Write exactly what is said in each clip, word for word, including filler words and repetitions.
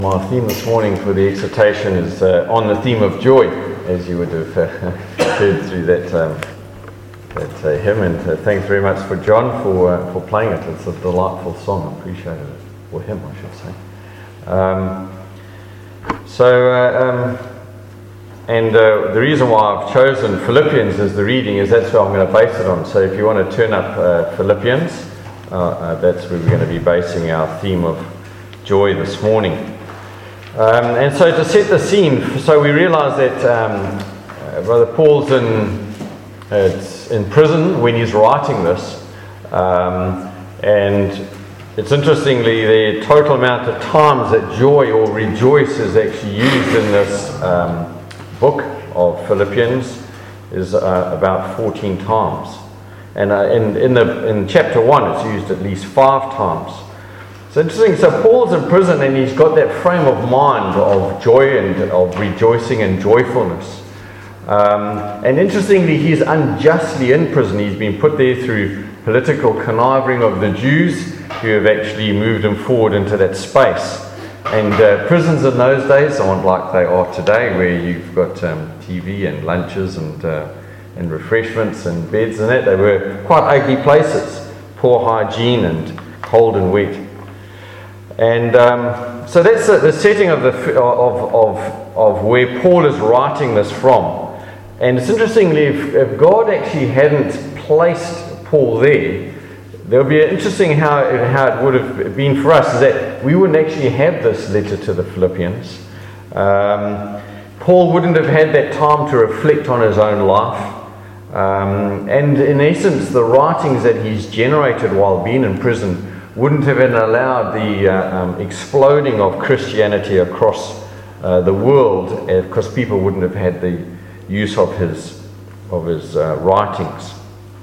My theme this morning for the exhortation is uh, on the theme of joy, as you would have uh, heard through that um, that uh, hymn. And uh, thanks very much for John for uh, for playing it. It's a delightful song. I appreciate it, or hymn, I should say. Um, so, uh, um, and uh, the reason why I've chosen Philippians as the reading is that's where I'm going to base it on. So, if you want to turn up uh, Philippians, uh, uh, that's where we're going to be basing our theme of joy this morning. Um, and so to set the scene, so we realise that um, uh, Brother Paul's in uh, in prison when he's writing this, um, and it's interestingly the total amount of times that joy or rejoice is actually used in this um, book of Philippians is uh, about fourteen times, and uh, in in the in chapter one it's used at least five times. It's interesting. So Paul's in prison and he's got that frame of mind of joy and of rejoicing and joyfulness. Um, and interestingly, he's unjustly in prison. He's been put there through political conniving of the Jews who have actually moved him forward into that space. And uh, prisons in those days aren't like they are today, where you've got um, T V and lunches and uh, and refreshments and beds and that. They were quite ugly places, poor hygiene and cold and wet. And um, so that's the, the setting of, the, of, of, of where Paul is writing this from. And it's interestingly, if, if God actually hadn't placed Paul there, there would be interesting how, how it would have been for us, is that we wouldn't actually have this letter to the Philippians. Um, Paul wouldn't have had that time to reflect on his own life. Um, and in essence, the writings that he's generated while being in prison wouldn't have been allowed the uh, um, exploding of Christianity across uh, the world, because people wouldn't have had the use of his of his uh, writings.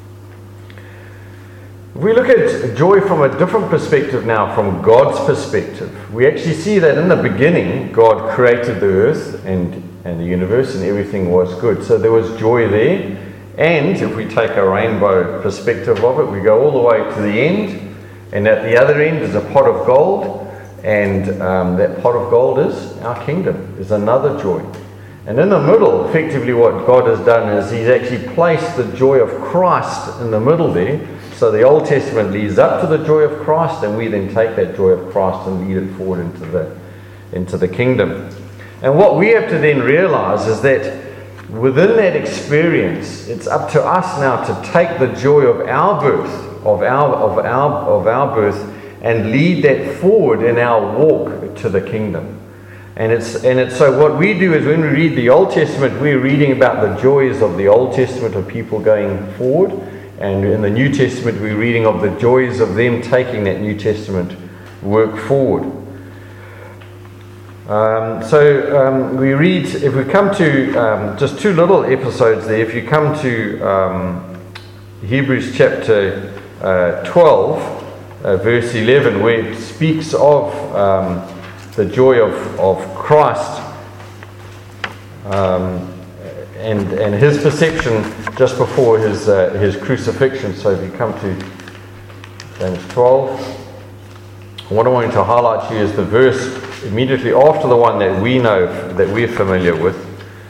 If we look at joy from a different perspective now, from God's perspective, we actually see that in the beginning God created the earth and, and the universe, and everything was good. So there was joy there. And if we take a rainbow perspective of it, we go all the way to the end. And at the other end is a pot of gold, and um, that pot of gold is our kingdom, is another joy. And in the middle, effectively what God has done is He's actually placed the joy of Christ in the middle there. So the Old Testament leads up to the joy of Christ, and we then take that joy of Christ and lead it forward into the, into the kingdom. And what we have to then realize is that within that experience, it's up to us now to take the joy of our birth, of our of our of our birth, and lead that forward in our walk to the kingdom. And it's and it's so what we do is when we read the Old Testament, we're reading about the joys of the Old Testament of people going forward, and in the New Testament we're reading of the joys of them taking that New Testament work forward. Um, so um, we read, if we come to um, just two little episodes there, if you come to um, Hebrews chapter uh, twelve, uh, verse eleven, where it speaks of um, the joy of, of Christ um, and, and his perception just before his, uh, his crucifixion. So if you come to James twelve, what I want to highlight here is the verse immediately after the one that we know, that we're familiar with.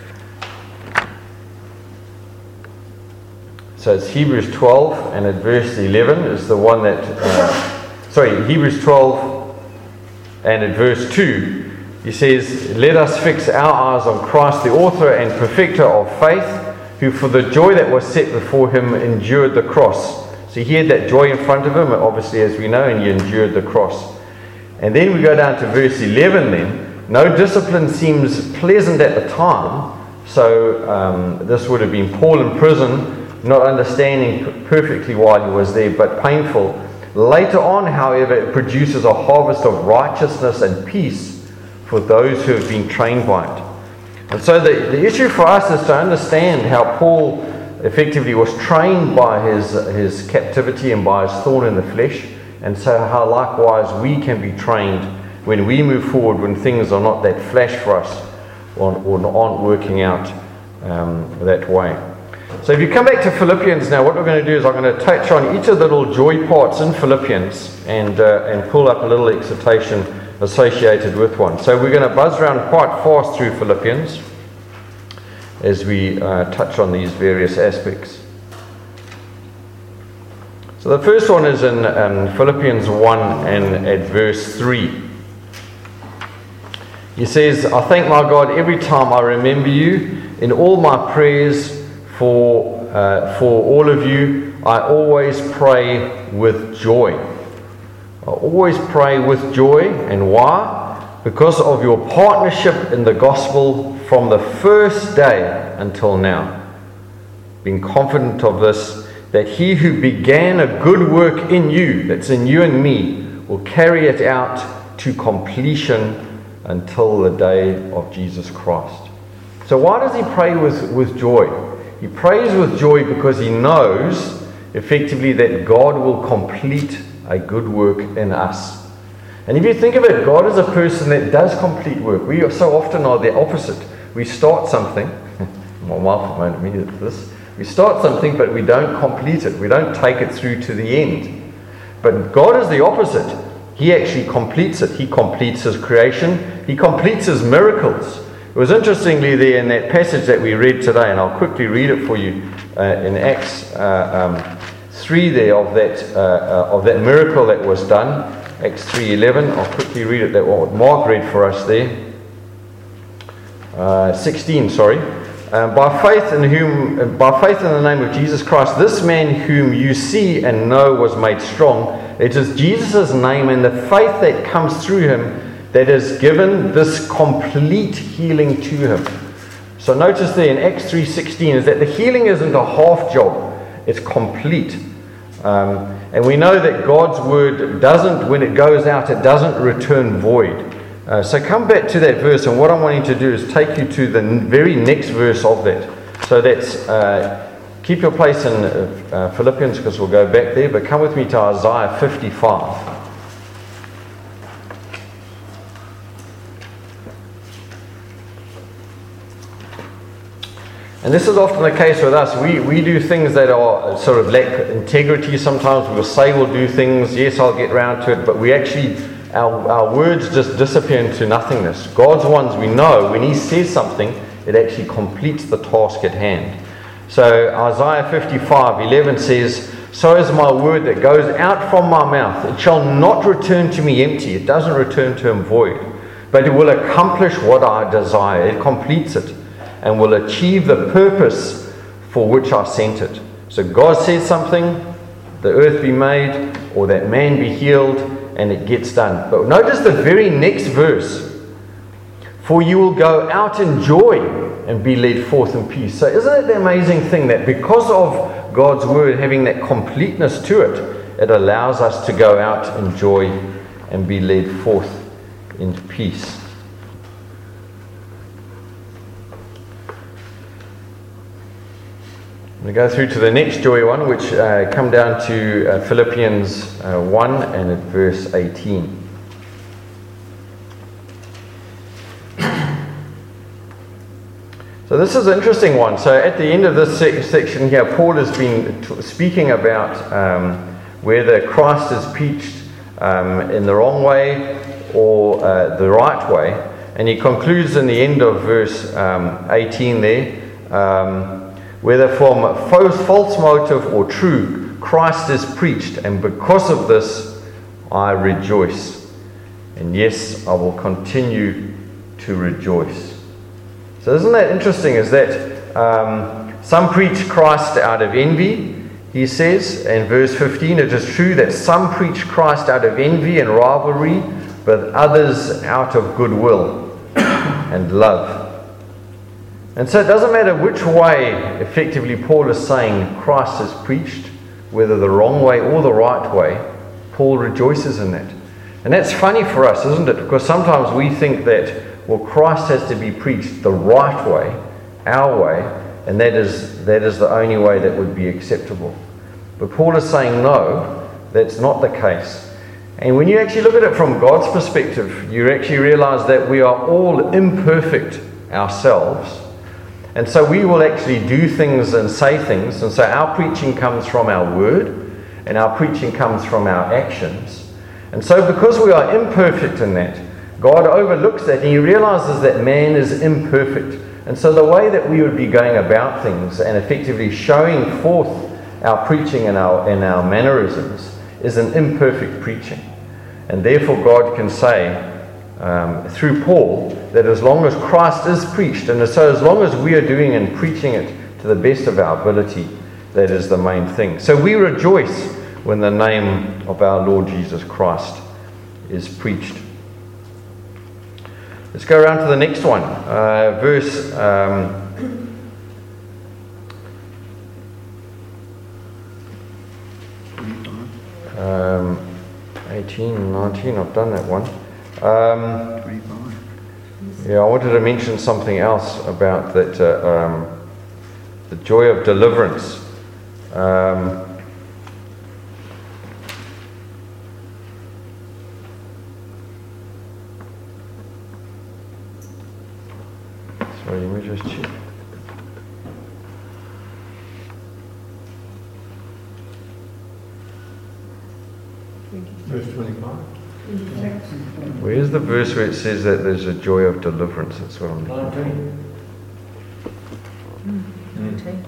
So it's Hebrews twelve, and at verse eleven is the one that, uh, sorry, Hebrews twelve, and at verse two, he says, "Let us fix our eyes on Christ, the author and perfecter of faith, who for the joy that was set before him endured the cross." So he had that joy in front of him, obviously, as we know, and he endured the cross. And then we go down to verse eleven then. "No discipline seems pleasant at the time." So um, this would have been Paul in prison, not understanding perfectly why he was there, but painful. "Later on, however, it produces a harvest of righteousness and peace for those who have been trained by it." And so the, the issue for us is to understand how Paul effectively was trained by his, his captivity and by his thorn in the flesh. And so how likewise we can be trained when we move forward, when things are not that flash for us or, or aren't working out um, that way. So if you come back to Philippians now, what we're going to do is I'm going to touch on each of the little joy parts in Philippians and uh, and pull up a little exhortation associated with one. So we're going to buzz around quite fast through Philippians as we uh, touch on these various aspects. So the first one is in um, Philippians one and at verse three. He says, I thank my God every time I remember you. In all my prayers for, uh, for all of you, I always pray with joy. I always pray with joy. And why? Because of your partnership in the gospel from the first day until now. Being confident of this, that he who began a good work in you, that's in you and me, will carry it out to completion until the day of Jesus Christ. So why does he pray with, with joy? He prays with joy because he knows effectively that God will complete a good work in us. And if you think of it, God is a person that does complete work. We so often are the opposite. We start something. My wife reminded me of this. We start something, but we don't complete it. We don't take it through to the end. But God is the opposite. He actually completes it. He completes his creation. He completes his miracles. It was interestingly there in that passage that we read today, and I'll quickly read it for you uh, in Acts uh, um, three there of that uh, uh, of that miracle that was done. Acts three eleven. I'll quickly read it. That what Mark read for us there. Uh, sixteen, sorry. Um, by faith in whom, uh, by faith in the name of Jesus Christ, this man whom you see and know was made strong. It is Jesus' name and the faith that comes through him that has given this complete healing to him. So notice there in Acts three sixteen is that the healing isn't a half job; it's complete. Um, and we know that God's word doesn't, when it goes out, it doesn't return void. Uh, so come back to that verse, and what I'm wanting to do is take you to the very next verse of that. So that's, uh, keep your place in uh, Philippians because we'll go back there, but come with me to Isaiah fifty-five. And this is often the case with us. We, we do things that are sort of lack integrity sometimes. We'll say we'll do things, yes, I'll get round to it, but we actually... Our, our words just disappear into nothingness. God's ones, we know when he says something, it actually completes the task at hand. So Isaiah fifty-five eleven says, so is my word that goes out from my mouth. It shall not return to me empty. It doesn't return to him void. But it will accomplish what I desire. It completes it and will achieve the purpose for which I sent it. So God says something, the earth be made, or that man be healed, and it gets done. But notice the very next verse. For you will go out in joy and be led forth in peace. So isn't it the amazing thing that because of God's word having that completeness to it, it allows us to go out in joy and be led forth in peace. We go through to the next joy one, which uh, come down to uh, Philippians uh, one and at verse eighteen. So this is an interesting one. So at the end of this sec- section here, Paul has been t- speaking about um, whether Christ is preached um, in the wrong way or uh, the right way. And he concludes in the end of verse um, eighteen there, um, whether from false motive or true, Christ is preached, and because of this, I rejoice. And yes, I will continue to rejoice. So isn't that interesting, is that um, some preach Christ out of envy. He says in verse fifteen, it is true that some preach Christ out of envy and rivalry, but others out of goodwill and love. And so it doesn't matter which way, effectively, Paul is saying Christ is preached, whether the wrong way or the right way, Paul rejoices in that. And that's funny for us, isn't it? Because sometimes we think that, well, Christ has to be preached the right way, our way, and that is, that is the only way that would be acceptable. But Paul is saying, no, that's not the case. And when you actually look at it from God's perspective, you actually realize that we are all imperfect ourselves. And so we will actually do things and say things. And so our preaching comes from our word, and our preaching comes from our actions. And so because we are imperfect in that, God overlooks that, and he realizes that man is imperfect. And so the way that we would be going about things and effectively showing forth our preaching and our, and our mannerisms is an imperfect preaching. And therefore God can say, um, through Paul, that as long as Christ is preached, and so as long as we are doing and preaching it to the best of our ability, that is the main thing. So we rejoice when the name of our Lord Jesus Christ is preached. Let's go around to the next one. Uh, verse um, um, eighteen, nineteen, I've done that one. Um, yeah, I wanted to mention something else about that, uh, um, the joy of deliverance. Um, sorry, let me just check. Verse twenty-five. Where's the verse where it says that there's a joy of deliverance? That's what I'm looking for. nineteen.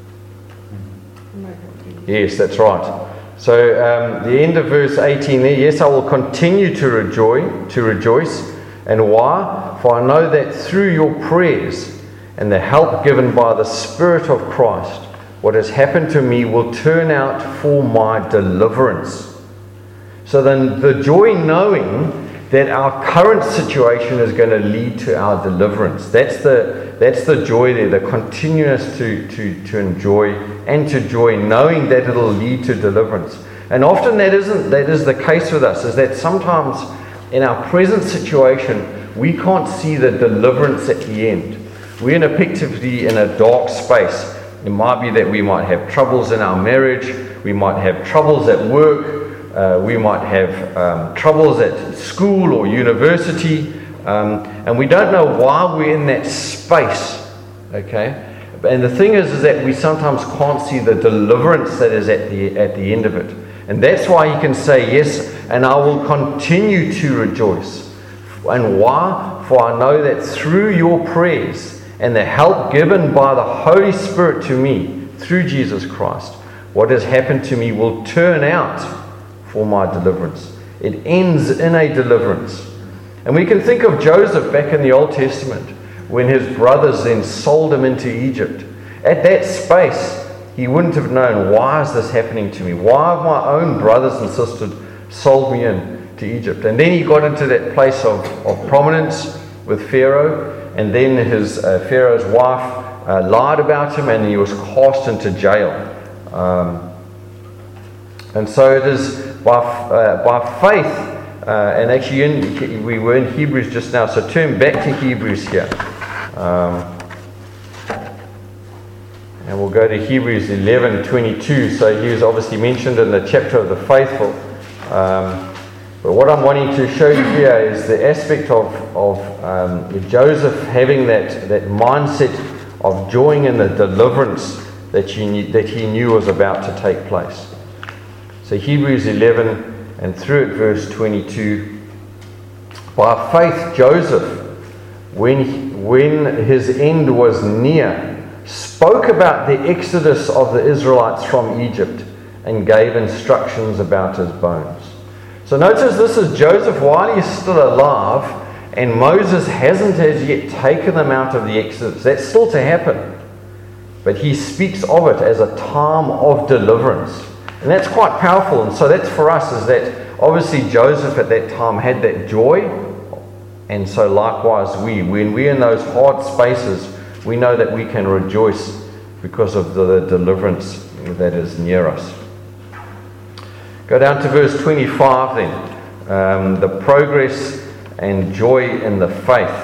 Yes, that's right. So um, the end of verse eighteen there, yes, I will continue to rejoice, to rejoice. And why? For I know that through your prayers and the help given by the Spirit of Christ, what has happened to me will turn out for my deliverance. So then the joy knowing that our current situation is going to lead to our deliverance. That's the that's the joy there, the continuous to, to, to enjoy and to joy, knowing that it'll lead to deliverance. And often that isn't that is the case with us, is that sometimes in our present situation we can't see the deliverance at the end. We're in effectively in a dark space. It might be that we might have troubles in our marriage, we might have troubles at work, Uh, we might have um, troubles at school or university, um, and we don't know why we're in that space, okay? And the thing is, is that we sometimes can't see the deliverance that is at the at the end of it. And that's why you can say, yes, and I will continue to rejoice. And why? For I know that through your prayers and the help given by the Holy Spirit to me, through Jesus Christ, what has happened to me will turn out for my deliverance. It ends in a deliverance. And we can think of Joseph back in the Old Testament when his brothers then sold him into Egypt. At that space, he wouldn't have known, why is this happening to me? Why have my own brothers and sisters sold me in to Egypt? And then he got into that place of, of prominence with Pharaoh, and then his uh, Pharaoh's wife uh, lied about him and he was cast into jail. Um, and so it is By, uh, by faith, uh, and actually in, we were in Hebrews just now, so turn back to Hebrews here. Um, and we'll go to Hebrews eleven twenty-two. So he was obviously mentioned in the chapter of the faithful. Um, but what I'm wanting to show you here is the aspect of, of um, Joseph having that, that mindset of joying in the deliverance that he, knew, that he knew was about to take place. So Hebrews eleven and through it verse twenty-two. By faith Joseph, when, he, when his end was near, spoke about the exodus of the Israelites from Egypt and gave instructions about his bones. So notice this is Joseph while he's still alive and Moses hasn't as yet taken them out of the exodus. That's still to happen. But he speaks of it as a time of deliverance. And that's quite powerful. And so that's for us, is that obviously Joseph at that time had that joy. And so likewise we, when we're in those hard spaces, we know that we can rejoice because of the deliverance that is near us. Go down to verse twenty-five then. Um, the progress and joy in the faith.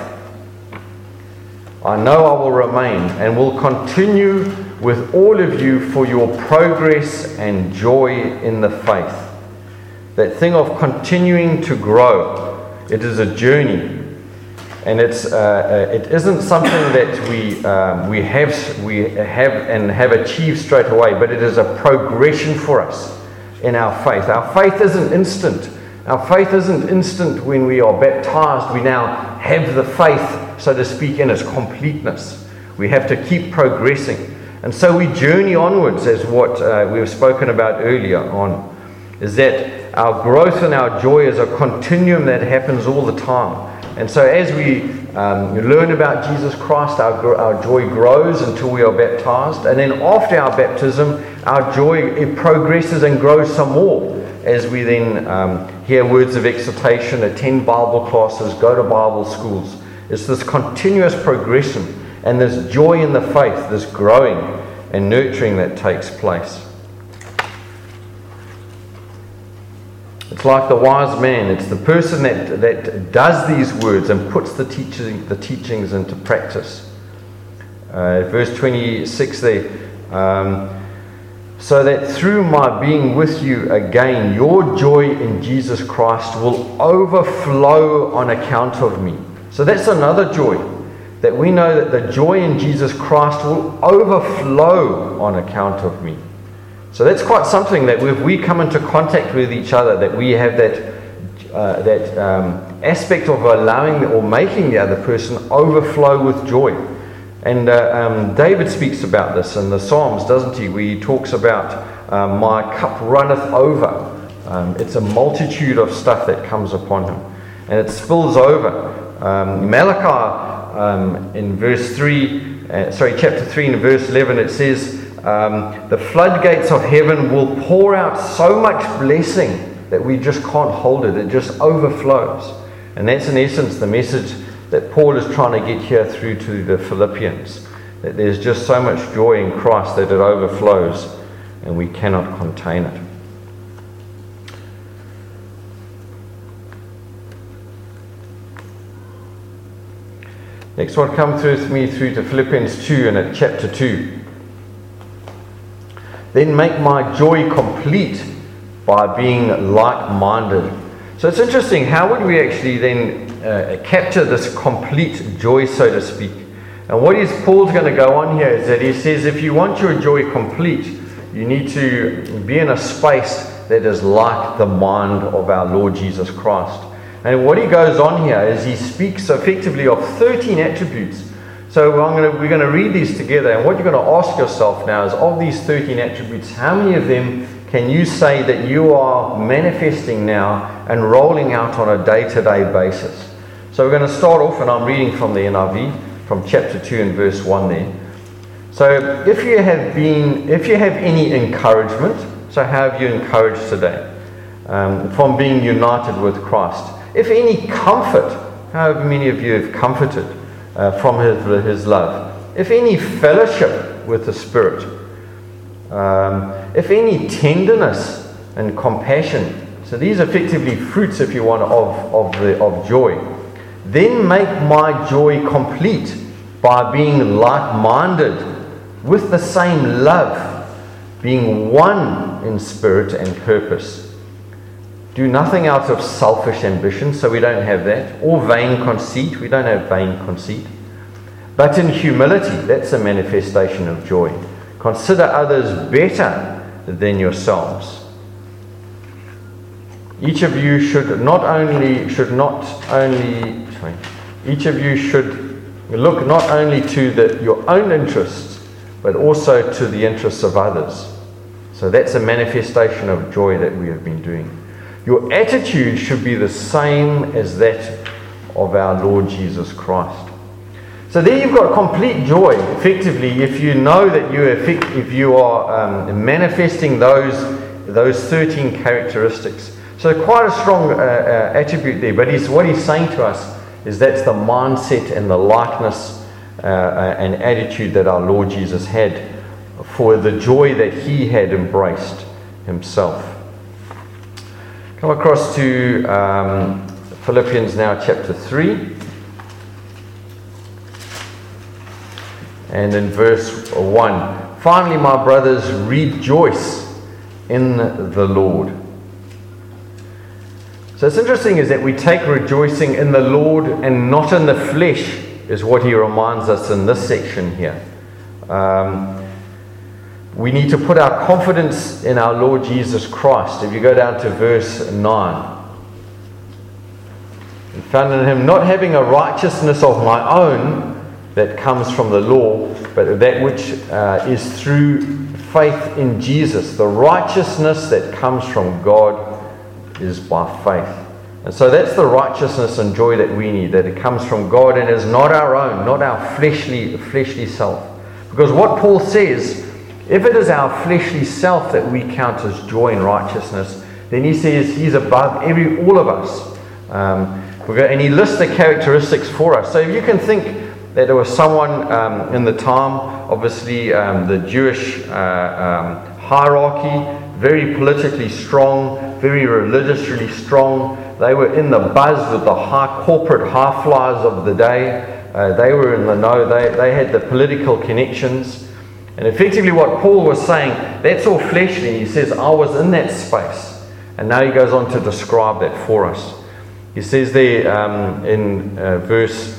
I know I will remain and will continue with all of you for your progress and joy in the faith. That thing of continuing to grow. It is a journey. And it's uh, it isn't something that we um, we have we have and have achieved straight away, but it is a progression for us in our faith. Our faith isn't instant. Our faith isn't instant when we are baptized. We now have the faith, so to speak, in its completeness. We have to keep progressing. And so we journey onwards, as what uh, we've spoken about earlier on, is that our growth and our joy is a continuum that happens all the time. And so as we um, learn about Jesus Christ, our, our joy grows until we are baptized. And then after our baptism, our joy it progresses and grows some more as we then um, hear words of exhortation, attend Bible classes, go to Bible schools. It's this continuous progression and this joy in the faith, this growing and nurturing that takes place. It's like the wise man. It's the person that, that does these words and puts the, teaching, the teachings into practice. Uh, verse twenty-six there. Um, so that through my being with you again, your joy in Jesus Christ will overflow on account of me. So that's another joy. That we know that the joy in Jesus Christ will overflow on account of me. So that's quite something that if we come into contact with each other, that we have that uh, that um, aspect of allowing or making the other person overflow with joy. And uh, um, David speaks about this in the Psalms, doesn't he? Where he talks about um, my cup runneth over. Um, it's a multitude of stuff that comes upon him, and it spills over. Um, Malachi um, in verse three, uh, sorry, chapter three and verse eleven, it says, Um, the floodgates of heaven will pour out so much blessing that we just can't hold it. It just overflows. And that's in essence the message that Paul is trying to get here through to the Philippians. That there's just so much joy in Christ that it overflows and we cannot contain it. Next one, come through with me through to Philippians two and at chapter two. Then make my joy complete by being like-minded. So it's interesting, how would we actually then uh, capture this complete joy, so to speak? And what is Paul's going to go on here is that he says if you want your joy complete, you need to be in a space that is like the mind of our Lord Jesus Christ. And what he goes on here is he speaks effectively of thirteen attributes. So I'm going to, we're going to read these together, and what you're going to ask yourself now is, of these thirteen attributes, how many of them can you say that you are manifesting now and rolling out on a day-to-day basis? So we're going to start off, and I'm reading from the N I V, from chapter two and verse one there. So if you have been, if you have any encouragement, so how have you encouraged today? Um, from being united with Christ. If any comfort, how many of you have comforted? Uh, from his, his love. If any fellowship with the Spirit, um, if any tenderness and compassion, so these are effectively fruits, if you want, of, of, the, of joy, then make my joy complete by being like-minded with the same love, being one in spirit and purpose. Do nothing out of selfish ambition, so we don't have that, or vain conceit. We don't have vain conceit. But in humility, that's a manifestation of joy. Consider others better than yourselves. Each of you should not only should not only sorry, each of you should look not only to the, your own interests, but also to the interests of others. So that's a manifestation of joy that we have been doing. Your attitude should be the same as that of our Lord Jesus Christ. So there you've got complete joy, effectively, if you know that you effect, if you are um, manifesting those those thirteen characteristics. So quite a strong uh, uh, attribute there. But he's, what he's saying to us is that's the mindset and the likeness uh, uh, and attitude that our Lord Jesus had for the joy that he had embraced himself. Come across to um, Philippians now, chapter three. And in verse one. Finally, my brothers, rejoice in the Lord. So it's interesting is that we take rejoicing in the Lord and not in the flesh, is what he reminds us in this section here. Um, we need to put our confidence in our Lord Jesus Christ. If you go down to verse nine, and found in him, not having a righteousness of my own that comes from the law, but that which uh, is through faith in Jesus. The righteousness that comes from God is by faith. And so that's the righteousness and joy that we need, that it comes from God and is not our own, not our fleshly, fleshly self. Because what Paul says, if it is our fleshly self that we count as joy and righteousness, then he says he's above every all of us. Um, and he lists the characteristics for us. So if you can think that there was someone um, in the time, obviously um, the Jewish uh, um, hierarchy, very politically strong, very religiously strong. They were in the buzz with the high corporate high-flyers of the day. Uh, they were in the know. They, they had the political connections. And effectively what Paul was saying, that's all fleshly. He says, I was in that space. And now he goes on to describe that for us. He says there um, in uh, verse,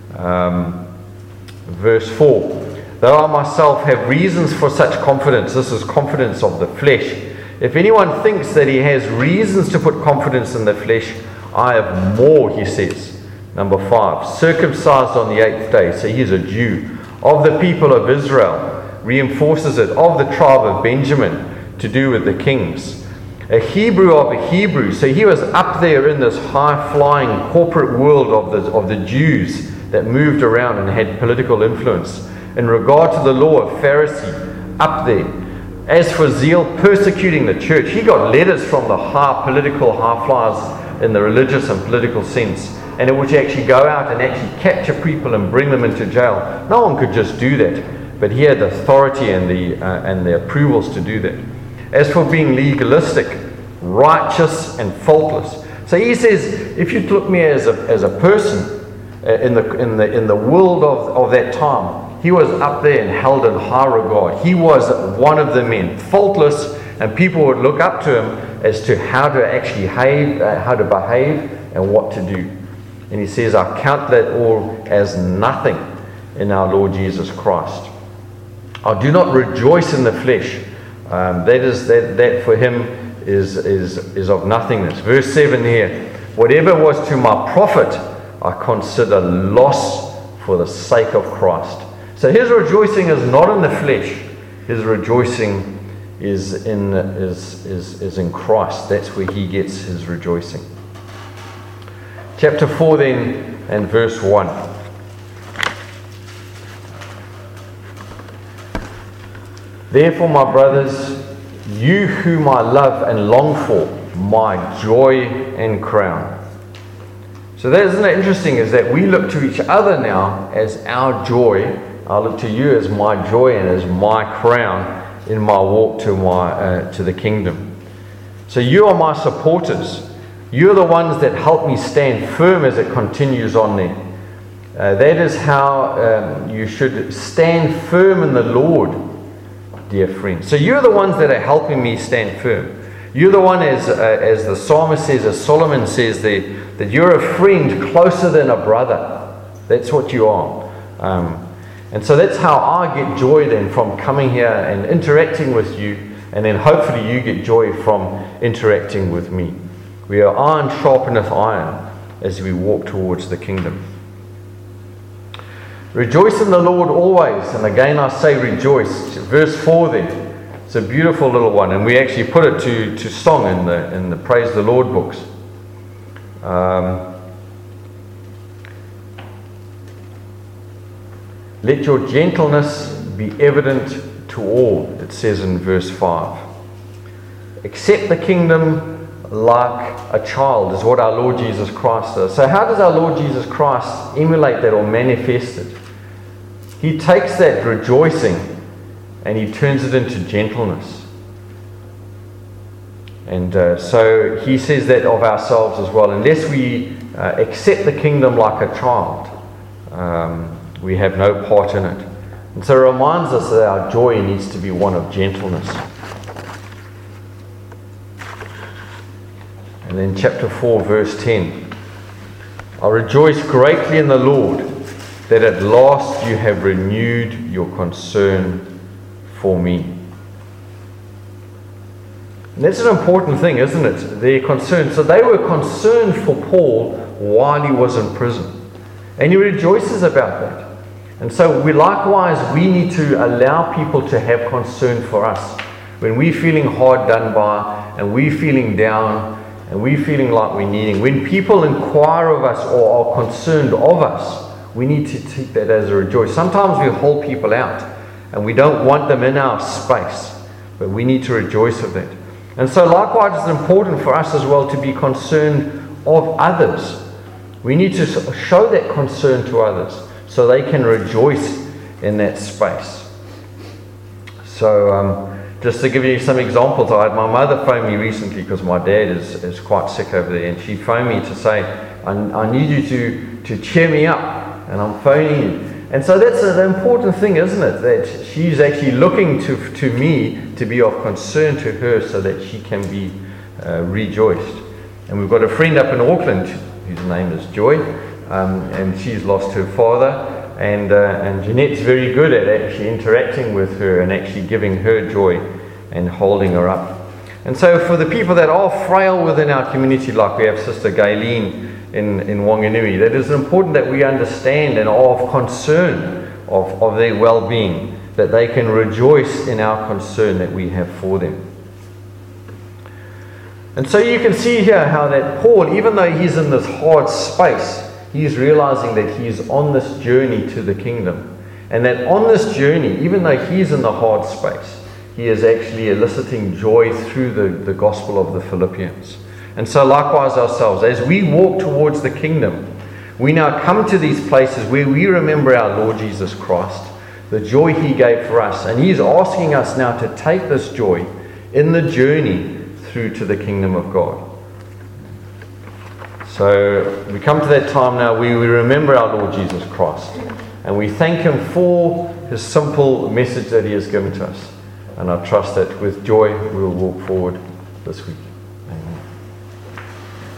um, verse four, though I myself have reasons for such confidence, this is confidence of the flesh. If anyone thinks that he has reasons to put confidence in the flesh, I have more, he says. Number five, circumcised on the eighth day, so he's a Jew, of the people of Israel, reinforces it, of the tribe of Benjamin, to do with the kings. A Hebrew of a Hebrew, so he was up there in this high-flying corporate world of the, of the Jews that moved around and had political influence. In regard to the law of Pharisee, up there. As for zeal, persecuting the church, he got letters from the high political high-flyers in the religious and political sense, and it would actually go out and actually capture people and bring them into jail. No one could just do that, but he had the authority and the uh, and the approvals to do that. As for being legalistic, righteous and faultless. So he says, if you look me as a as a person uh, in the in the in the world of, of that time, he was up there and held in high regard. He was one of the men, faultless, and people would look up to him as to how to actually behave, uh, how to behave, and what to do. And he says, I count that all as nothing in our Lord Jesus Christ. I do not rejoice in the flesh. Um, that is that that for him is is is of nothingness. Verse seven here. Whatever was to my profit, I consider loss for the sake of Christ. So his rejoicing is not in the flesh. His rejoicing is in is is is in Christ. That's where he gets his rejoicing. Chapter four then and verse one. Therefore, my brothers, you whom I love and long for, my joy and crown. So that isn't it interesting, is that we look to each other now as our joy. I look to you as my joy and as my crown in my walk to my uh, to the kingdom. So you are my supporters. You're the ones that help me stand firm as it continues on there. Uh, that is how um, you should stand firm in the Lord, dear friends. So you're the ones that are helping me stand firm. You're the one, as uh, as the psalmist says, as Solomon says there, that you're a friend closer than a brother. That's what you are. Um, and so that's how I get joy then from coming here and interacting with you, and then hopefully you get joy from interacting with me. We are iron sharpeneth iron as we walk towards the kingdom. Rejoice in the Lord always. And again I say rejoice. Verse four then. It's a beautiful little one. And we actually put it to, to song in the, in the Praise the Lord books. Um, Let your gentleness be evident to all, it says in verse five. Accept the kingdom like a child is what our Lord Jesus Christ does. So how does our Lord Jesus Christ emulate that or manifest it? He takes that rejoicing and he turns it into gentleness. And uh, so he says that of ourselves as well. Unless we uh, accept the kingdom like a child, um, we have no part in it. And so it reminds us that our joy needs to be one of gentleness. And then chapter four, verse ten. I rejoice greatly in the Lord that at last you have renewed your concern for me. And that's an important thing, isn't it? Their concern. So they were concerned for Paul while he was in prison. And he rejoices about that. And so we likewise, we need to allow people to have concern for us. When we're feeling hard done by, and we're feeling down, and we're feeling like we're needing, when people inquire of us or are concerned of us, we need to take that as a rejoice. Sometimes we hold people out, and we don't want them in our space, but we need to rejoice of that. And so likewise, it's important for us as well to be concerned of others. We need to show that concern to others so they can rejoice in that space. So um, just to give you some examples, I had my mother phone me recently because my dad is, is quite sick over there, and she phoned me to say, I, I need you to, to cheer me up, and I'm phoning you. And so that's an important thing, isn't it? That she's actually looking to, to me to be of concern to her so that she can be uh, rejoiced. And we've got a friend up in Auckland whose name is Joy, um, and she's lost her father. And, uh, and Jeanette's very good at actually interacting with her and actually giving her joy and holding her up. And so for the people that are frail within our community, like we have Sister Gayleen in, in Wanganui, that is important that we understand and are of concern of, of their well-being, that they can rejoice in our concern that we have for them. And so you can see here how that Paul, even though he's in this hard space, he's realizing that he's on this journey to the kingdom. And that on this journey, even though he's in the hard space, he is actually eliciting joy through the, the gospel of the Philippians. And so likewise ourselves, as we walk towards the kingdom, we now come to these places where we remember our Lord Jesus Christ, the joy he gave for us. And he's asking us now to take this joy in the journey through to the kingdom of God. So we come to that time now where we remember our Lord Jesus Christ, and we thank him for his simple message that he has given to us. And I trust that with joy we will walk forward this week. Amen.